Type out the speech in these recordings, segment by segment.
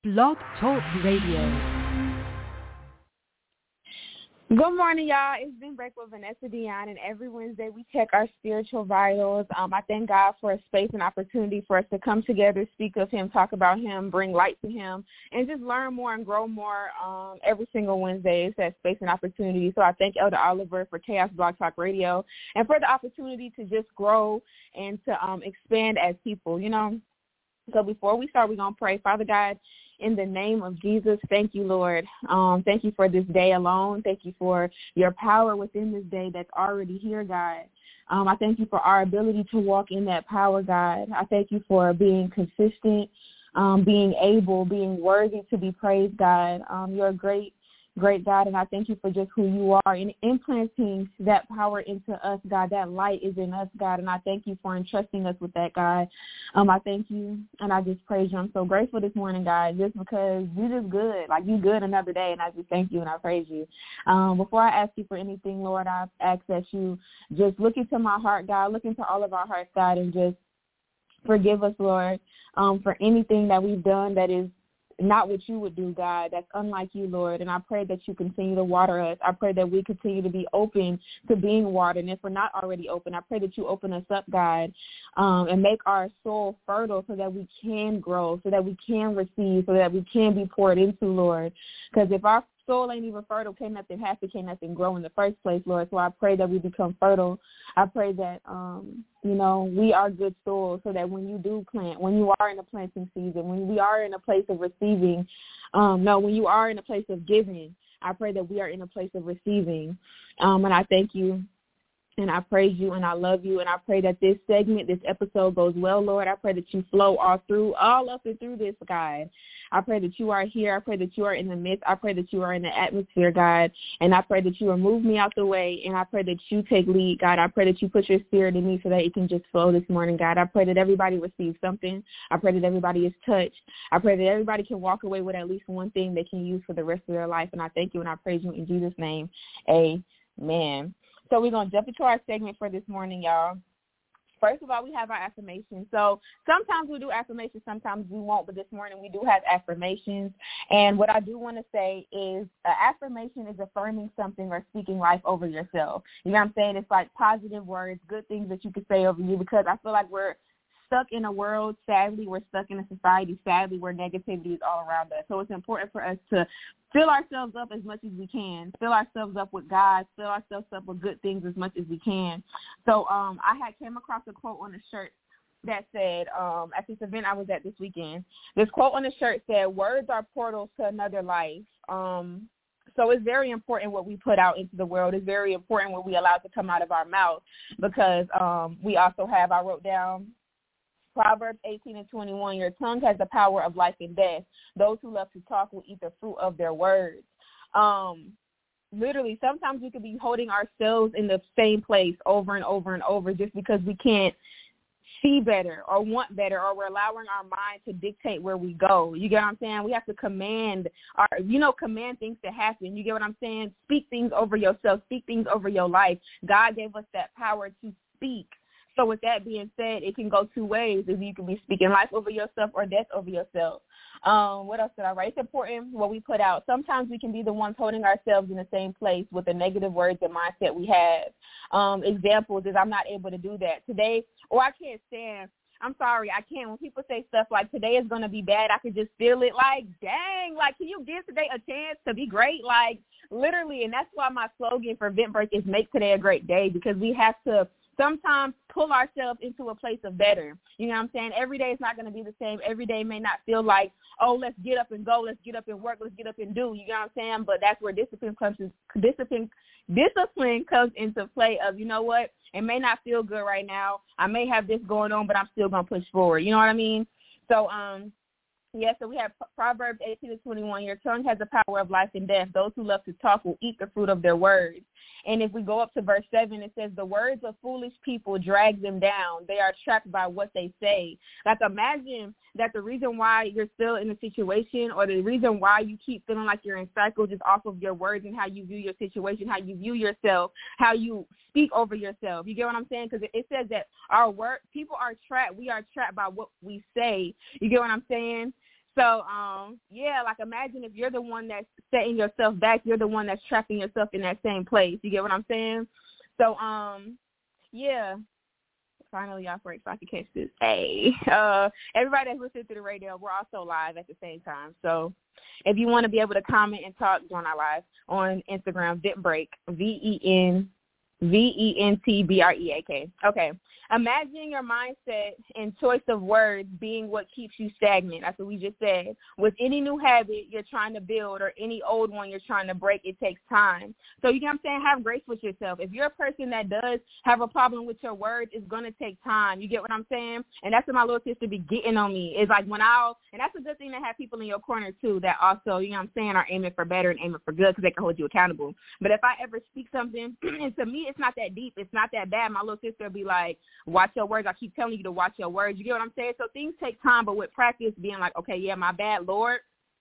Blog Talk Radio. Good morning, y'all. It's Been Break with Vanessa Dion, and every Wednesday we check our spiritual vitals. I thank God for a space and opportunity for us to come together, speak of Him, talk about Him, bring light to Him, and just learn more and grow more every single Wednesday. It's that space and opportunity. So I thank Elder Oliver for Chaos Blog Talk Radio and for the opportunity to just grow and to expand as people, you know. So before we start, we're going to pray. Father God, in the name of Jesus, thank you, Lord. Thank you for this day alone. Thank you for your power within this day that's already here, God. I thank you for our ability to walk in that power, God. I thank you for being consistent, being able, being worthy to be praised, God. You're a great God, and I thank you for just who you are and implanting that power into us, God. That light is in us, God, and I thank you for entrusting us with that, God. I thank you, and I just praise you. I'm so grateful this morning, God, just because you're just good. Like, you good another day, and I just thank you and I praise you. Before I ask you for anything, Lord, I ask that you just look into my heart, God, look into all of our hearts, God, and just forgive us, Lord, for anything that we've done that is not what you would do, God, that's unlike you, Lord. And I pray that you continue to water us. I pray that we continue to be open to being watered. And if we're not already open, I pray that you open us up, God, and make our soul fertile so that we can grow, so that we can receive, so that we can be poured into, Lord. Because if our soul ain't even fertile, can't nothing happen, can't nothing grow in the first place, Lord. So I pray that we become fertile. I pray that, we are good soil so that when you do plant, when you are in a planting season, when we are in a place of receiving, when you are in a place of giving, I pray that we are in a place of receiving. And I thank you. And I praise you and I love you. And I pray that this segment, this episode goes well, Lord. I pray that you flow all up and through this, God. I pray that you are here. I pray that you are in the midst. I pray that you are in the atmosphere, God. And I pray that you remove me out the way. And I pray that you take lead, God. I pray that you put your spirit in me so that it can just flow this morning, God. I pray that everybody receives something. I pray that everybody is touched. I pray that everybody can walk away with at least one thing they can use for the rest of their life. And I thank you and I praise you in Jesus' name. Amen. So we're going to jump into our segment for this morning, y'all. First of all, we have our affirmations. So sometimes we do affirmations, sometimes we won't, but this morning we do have affirmations. And what I do want to say is an affirmation is affirming something or speaking life over yourself. You know what I'm saying? It's like positive words, good things that you can say over you, because I feel like we're stuck in a world, sadly, we're stuck in a society, sadly, where negativity is all around us. So it's important for us to fill ourselves up as much as we can, fill ourselves up with God, fill ourselves up with good things as much as we can. So I had came across a quote on a shirt that said, at this event I was at this weekend, this quote on the shirt said, "Words are portals to another life." So it's very important what we put out into the world. It's very important what we allow to come out of our mouth, because we also have, I wrote down, Proverbs 18:21, your tongue has the power of life and death. Those who love to talk will eat the fruit of their words. Literally, sometimes we could be holding ourselves in the same place over and over and over just because we can't see better or want better, or we're allowing our mind to dictate where we go. You get what I'm saying? We have to command things to happen. You get what I'm saying? Speak things over yourself. Speak things over your life. God gave us that power to speak. So with that being said, it can go two ways. If you can be speaking life over yourself or death over yourself. What else did I write? It's important what we put out. Sometimes we can be the ones holding ourselves in the same place with the negative words and mindset we have. Examples is I'm not able to do that today, or I can't stand. I'm sorry, I can't. When people say stuff like today is going to be bad, I could just feel it like, dang, like, can you give today a chance to be great? Like, literally, and that's why my slogan for Vent Break is make today a great day, because we have to sometimes pull ourselves into a place of better. You know what I'm saying? Every day is not going to be the same. Every day may not feel like, oh, let's get up and go, let's get up and work, let's get up and do. You know what I'm saying? But that's where discipline comes into play of, you know what? It may not feel good right now. I may have this going on, but I'm still going to push forward. You know what I mean? So, so we have Proverbs 18:21. Your tongue has the power of life and death. Those who love to talk will eat the fruit of their words. And if we go up to verse 7, it says, the words of foolish people drag them down. They are trapped by what they say. Like, imagine that the reason why you're still in a situation, or the reason why you keep feeling like you're in cycles, is off of your words and how you view your situation, how you view yourself, how you speak over yourself. You get what I'm saying? Because it says that people are trapped. We are trapped by what we say. You get what I'm saying? So, like imagine if you're the one that's setting yourself back, you're the one that's trapping yourself in that same place. You get what I'm saying? So, finally y'all break so I can catch this. Hey, everybody that's listening to the radio, we're also live at the same time. So if you want to be able to comment and talk, join our live on Instagram, VentBreak, VentBreak. Okay. Imagine your mindset and choice of words being what keeps you stagnant. That's what we just said. With any new habit you're trying to build or any old one you're trying to break, it takes time. So you know what I'm saying? Have grace with yourself. If you're a person that does have a problem with your words, it's going to take time. You get what I'm saying? And that's what my little sister be getting on me. It's like and that's a good thing to have people in your corner too that also, you know what I'm saying, are aiming for better and aiming for good because they can hold you accountable. But if I ever speak something, and to me it's not that deep, it's not that bad, my little sister will be like, watch your words. I keep telling you to watch your words. You get what I'm saying? So things take time, but with practice, being like, okay, yeah, my bad, Lord,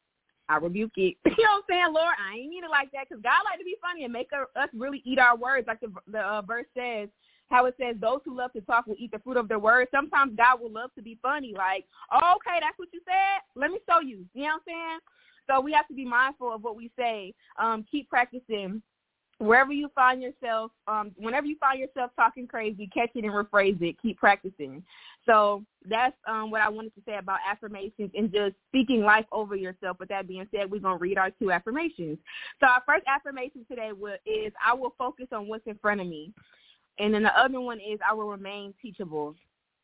I rebuke it. You know what I'm saying? Lord, I ain't mean it like that, because God like to be funny and make us really eat our words, like the verse says, how it says, those who love to talk will eat the fruit of their words. Sometimes God will love to be funny, like, oh, okay, that's what you said? Let me show you. You know what I'm saying? So we have to be mindful of what we say. Keep practicing. Wherever you find yourself, whenever you find yourself talking crazy, catch it and rephrase it. Keep practicing. So that's what I wanted to say about affirmations and just speaking life over yourself. With that being said, we're going to read our 2 affirmations. So our first affirmation today is, I will focus on what's in front of me. And then the other one is, I will remain teachable.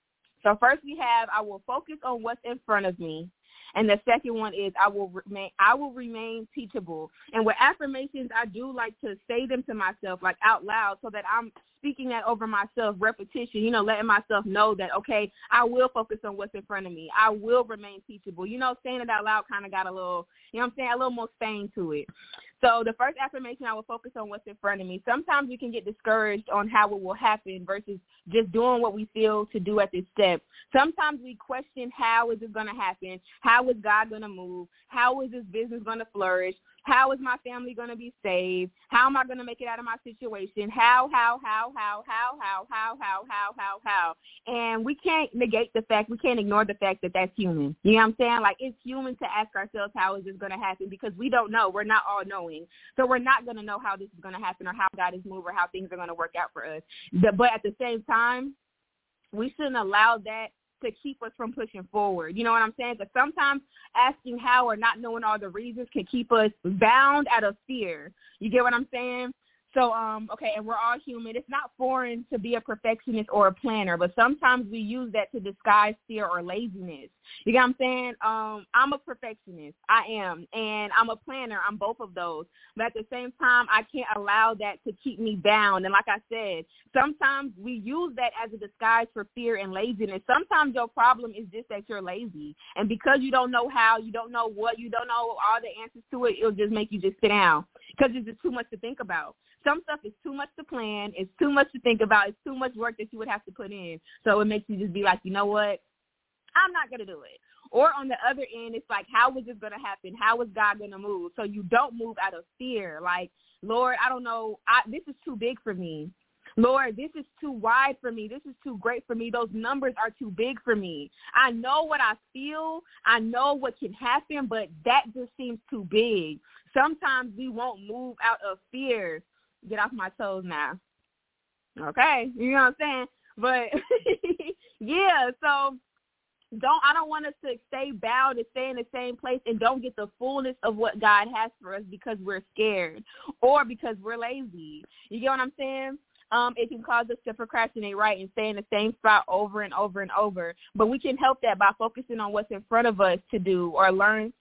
So first we have, I will focus on what's in front of me. And the second one is, I will remain teachable. And with affirmations, I do like to say them to myself, like out loud, so that I'm speaking that over myself, repetition, letting myself know that, okay, I will focus on what's in front of me. I will remain teachable. Saying it out loud kind of got a little, a little more stain to it. So the first affirmation, I will focus on what's in front of me. Sometimes we can get discouraged on how it will happen versus just doing what we feel to do at this step. Sometimes we question, how is this going to happen? How is God going to move? How is this business going to flourish? How is my family going to be saved? How am I going to make it out of my situation? How? And we can't negate the fact, we can't ignore the fact that that's human. You know what I'm saying? Like, it's human to ask ourselves, how is this going to happen? Because we don't know. We're not all knowing. So we're not going to know how this is going to happen or how God is moving or how things are going to work out for us. But at the same time, we shouldn't allow that to keep us from pushing forward. You know what I'm saying? Because sometimes asking how or not knowing all the reasons can keep us bound out of fear. You get what I'm saying? So, okay, and we're all human. It's not foreign to be a perfectionist or a planner, but sometimes we use that to disguise fear or laziness. You get what I'm saying? I'm a perfectionist. I am. And I'm a planner. I'm both of those. But at the same time, I can't allow that to keep me bound. And like I said, sometimes we use that as a disguise for fear and laziness. Sometimes your problem is just that you're lazy. And because you don't know how, you don't know what, you don't know all the answers to it, it'll just make you just sit down because it's just too much to think about. Some stuff is too much to plan. It's too much to think about. It's too much work that you would have to put in. So it makes you just be like, you know what? I'm not going to do it. Or on the other end, it's like, how is this going to happen? How is God going to move? So you don't move out of fear. Like, Lord, I don't know. This is too big for me. Lord, this is too wide for me. This is too great for me. Those numbers are too big for me. I know what I feel. I know what can happen, but that just seems too big. Sometimes we won't move out of fear. Get off my toes now. Okay, you know what I'm saying? But yeah, so I don't want us to stay bound and stay in the same place and don't get the fullness of what God has for us because we're scared or because we're lazy. You get what I'm saying? It can cause us to procrastinate, right, and stay in the same spot over and over and over. But we can help that by focusing on what's in front of us to do or learn.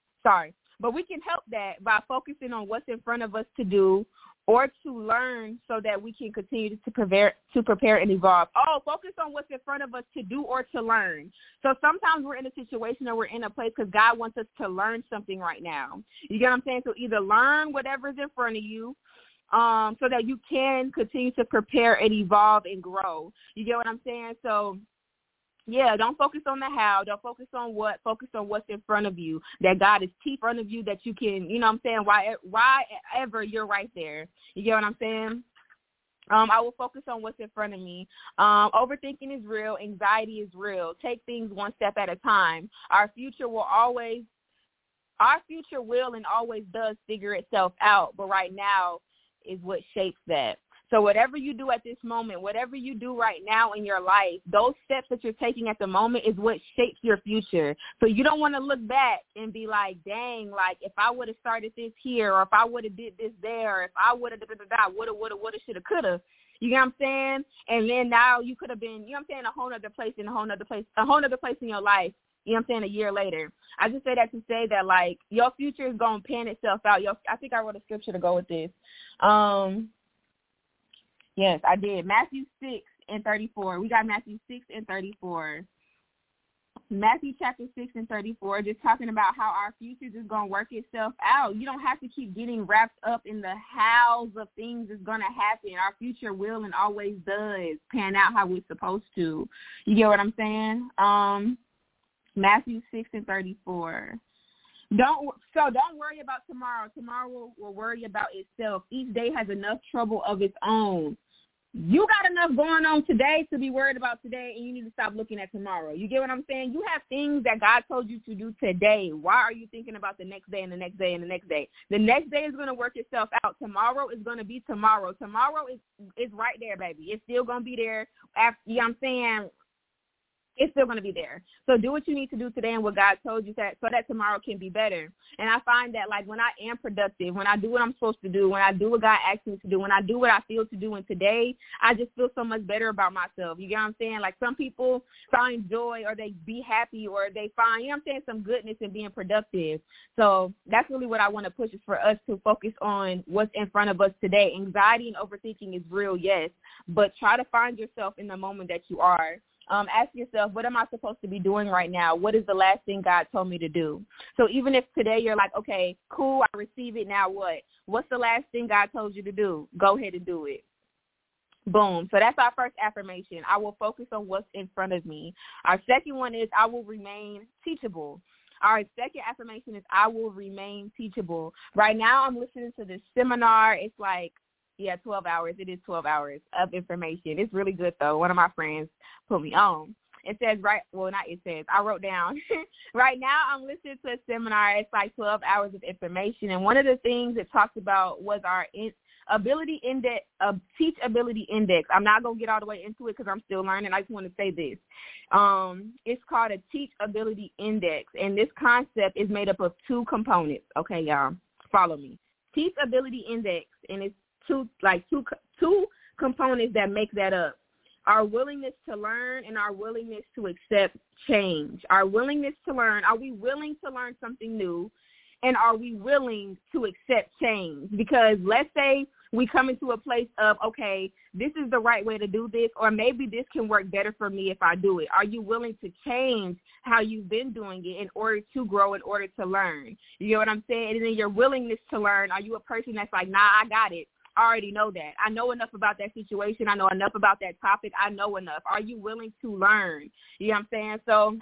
But we can help that by focusing on what's in front of us to do or to learn so that we can continue to prepare and evolve. Focus on what's in front of us to do or to learn. So sometimes we're in a situation or we're in a place because God wants us to learn something right now. You get what I'm saying? So either learn whatever's in front of you so that you can continue to prepare and evolve and grow. You get what I'm saying? So yeah, don't focus on the how. Don't focus on what. Focus on what's in front of you, that God is in front of you, that you can, you know what I'm saying, why ever you're right there. You get what I'm saying? I will focus on what's in front of me. Overthinking is real. Anxiety is real. Take things one step at a time. Our future will and always does figure itself out, but right now is what shapes that. So whatever you do at this moment, whatever you do right now in your life, those steps that you're taking at the moment is what shapes your future. So you don't want to look back and be like, dang, like if I would have started this here, or if I would have did this there, or if I would have woulda, shoulda, coulda. You know what I'm saying? And then now you could have been, you know what I'm saying, a whole other place in your life. You know what I'm saying, a year later. I just say that to say that, like, your future is going to pan itself out. I think I wrote a scripture to go with this. Yes, I did. Matthew 6:34. We got Matthew 6:34. Matthew chapter 6:34, just talking about how our future is just going to work itself out. You don't have to keep getting wrapped up in the hows of things that's going to happen. Our future will and always does pan out how we're supposed to. You get what I'm saying? Matthew 6:34. Don't worry about tomorrow. Tomorrow will worry about itself. Each day has enough trouble of its own. You got enough going on today to be worried about today, and you need to stop looking at tomorrow. You get what I'm saying? You have things that God told you to do today. Why are you thinking about the next day and the next day and the next day? The next day is going to work itself out. Tomorrow is going to be tomorrow. Tomorrow is right there, baby. It's still going to be there. After, you know what I'm saying? It's still going to be there. So do what you need to do today and what God told you so that tomorrow can be better. And I find that, like, when I am productive, when I do what I'm supposed to do, when I do what God asked me to do, when I do what I feel to do, and today I just feel so much better about myself. You get what I'm saying? Like, some people find joy, or they be happy, or they find, you know what I'm saying, some goodness in being productive. So that's really what I want to push, is for us to focus on what's in front of us today. Anxiety and overthinking is real, yes, but try to find yourself in the moment that you are. Ask yourself, what am I supposed to be doing right now? What is the last thing God told me to do? So even if today you're like, okay, cool, I receive it, now what? What's the last thing God told you to do? Go ahead and do it. Boom. So that's our first affirmation. I will focus on what's in front of me. Our second one is I will remain teachable. Our second affirmation is I will remain teachable. Right now I'm listening to this seminar. It's like, 12 hours. It is 12 hours of information. It's really good, though. One of my friends put me on. It says, I wrote down, right now I'm listening to a seminar. It's like 12 hours of information. And one of the things it talked about was our ability index, teach ability index. I'm not going to get all the way into it because I'm still learning. I just want to say this. It's called a teach ability index. And this concept is made up of two components. Okay, y'all, follow me. Teach ability index, and it's two components that make that up. Our willingness to learn and our willingness to accept change. Our willingness to learn, are we willing to learn something new? And are we willing to accept change? Because let's say we come into a place of, okay, this is the right way to do this, or maybe this can work better for me if I do it. Are you willing to change how you've been doing it in order to grow, in order to learn? You know what I'm saying? And then your willingness to learn, are you a person that's like, nah, I got it. I already know that. I know enough about that situation. I know enough about that topic. I know enough. Are you willing to learn? You know what I'm saying? So,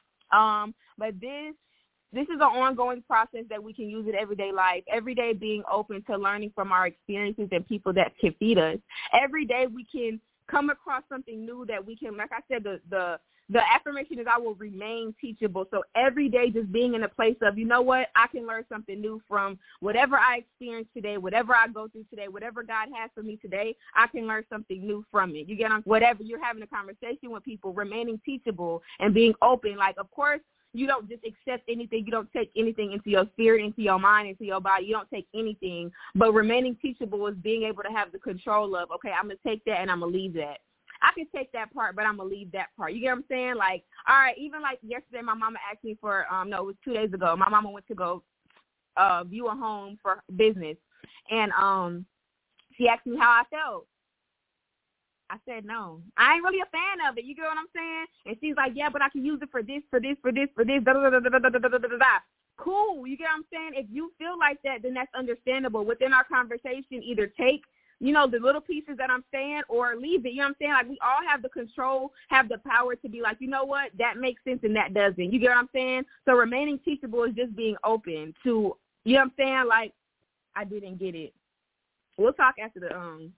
but this is an ongoing process that we can use in everyday life. Every day being open to learning from our experiences and people that can feed us. Every day we can come across something new that we can, like I said, the affirmation is I will remain teachable. So every day just being in a place of, you know what, I can learn something new from whatever I experience today, whatever I go through today, whatever God has for me today, I can learn something new from it. You get on whatever you're having a conversation with people, remaining teachable and being open. Like, of course, you don't just accept anything. You don't take anything into your spirit, into your mind, into your body. You don't take anything. But remaining teachable is being able to have the control of, okay, I'm going to take that and I'm going to leave that. I can take that part, but I'm going to leave that part. You get what I'm saying? Like, all right, even like yesterday, my mama asked me for, it was 2 days ago. My mama went to go view a home for business. And she asked me how I felt. I said, no, I ain't really a fan of it. You get what I'm saying? And she's like, yeah, but I can use it for this. Cool. You get what I'm saying? If you feel like that, then that's understandable. Within our conversation, either take, the little pieces that I'm saying or leave it. You know what I'm saying? Like, we all have the control, have the power to be like, you know what? That makes sense and that doesn't. You get what I'm saying? So remaining teachable is just being open to, you know what I'm saying? Like, I didn't get it. We'll talk after the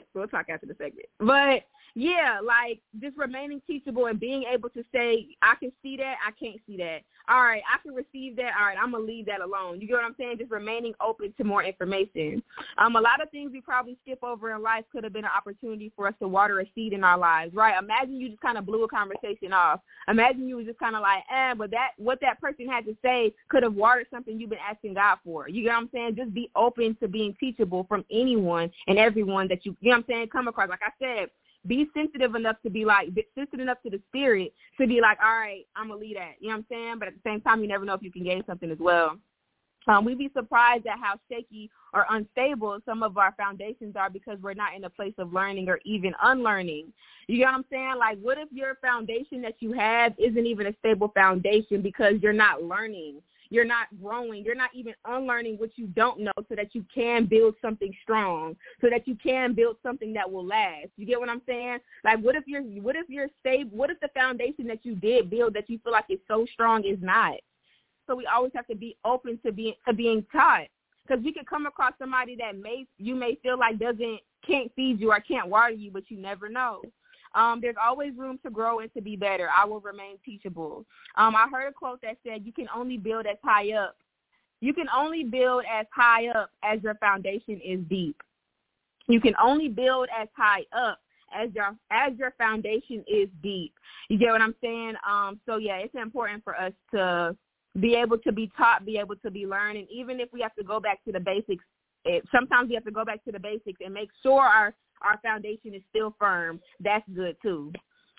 We'll talk after the segment. But yeah, like just remaining teachable and being able to say, I can see that, I can't see that. All right, I can receive that. All right, I'm going to leave that alone. You get what I'm saying? Just remaining open to more information. A lot of things we probably skip over in life could have been an opportunity for us to water a seed in our lives, right? Imagine you just kind of blew a conversation off. Imagine you was just kind of like, but what that person had to say could have watered something you've been asking God for. You get what I'm saying? Just be open to being teachable from anyone and everyone that you know what I'm saying, come across. Like I said, be sensitive enough to be sensitive enough to the spirit to be like, all right, I'm going to lead that. You know what I'm saying? But at the same time, you never know if you can gain something as well. We'd be surprised at how shaky or unstable some of our foundations are because we're not in a place of learning or even unlearning. You know what I'm saying? Like, what if your foundation that you have isn't even a stable foundation because you're not learning? You're not growing. You're not even unlearning what you don't know so that you can build something strong, so that you can build something that will last. You get what I'm saying? Like, what if the foundation that you did build that you feel like is so strong is not? So we always have to be open to being taught, because we could come across somebody that you may feel like can't feed you or can't water you, but you never know. There's always room to grow and to be better. I will remain teachable. I heard a quote that said, you can only build as high up. You can only build as high up as your foundation is deep. You can only build as high up as your foundation is deep. You get what I'm saying? So yeah, it's important for us to be able to be taught, be able to be learned, and even if we have to go back to the basics, sometimes we have to go back to the basics and make sure our foundation is still firm. That's good too.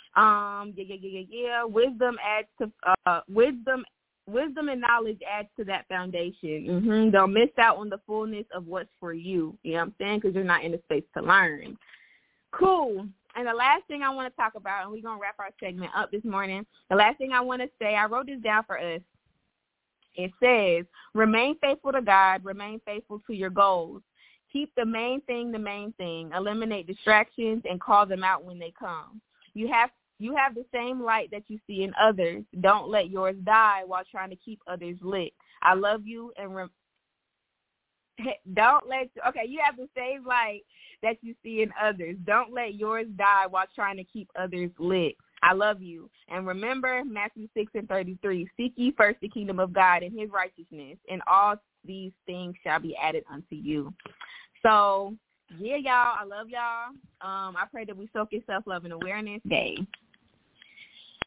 Wisdom adds to wisdom and knowledge adds to that foundation. Don't miss out on the fullness of what's for you. You know what I'm saying? Because you're not in the space to learn. Cool. And the last thing I want to talk about, and we're going to wrap our segment up this morning. The last thing I want to say, I wrote this down for us. It says, remain faithful to God, remain faithful to your goals. Keep the main thing the main thing. Eliminate distractions and call them out when they come. You have the same light that you see in others. Don't let yours die while trying to keep others lit. I love you and you have the same light that you see in others. Don't let yours die while trying to keep others lit. I love you. And remember Matthew 6:33, seek ye first the kingdom of God and his righteousness, and all these things shall be added unto you. So, yeah, y'all, I love y'all. I pray that we soak in self-love and awareness day.